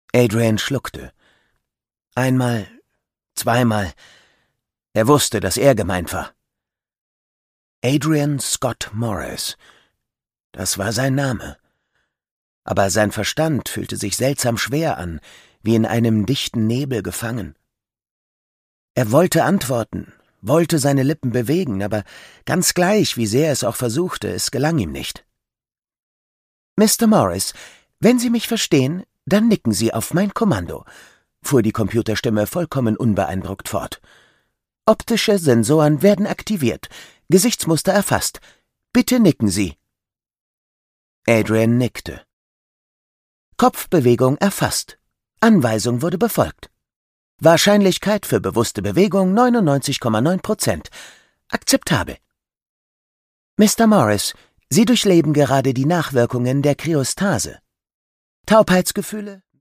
Adrian schluckte. Einmal, zweimal. Er wusste, dass er gemeint war. Adrian Scott Morris. Das war sein Name. Aber sein Verstand fühlte sich seltsam schwer an, wie in einem dichten Nebel gefangen. Er wollte antworten, wollte seine Lippen bewegen, aber ganz gleich, wie sehr er es auch versuchte, es gelang ihm nicht. »Mr. Morris, wenn Sie mich verstehen, dann nicken Sie auf mein Kommando«, fuhr die Computerstimme vollkommen unbeeindruckt fort. »Optische Sensoren werden aktiviert, Gesichtsmuster erfasst. Bitte nicken Sie.« Adrian nickte. »Kopfbewegung erfasst. Anweisung wurde befolgt. Wahrscheinlichkeit für bewusste Bewegung 99,9%. Akzeptabel. Mr. Morris, Sie durchleben gerade die Nachwirkungen der Kryostase. Taubheitsgefühle,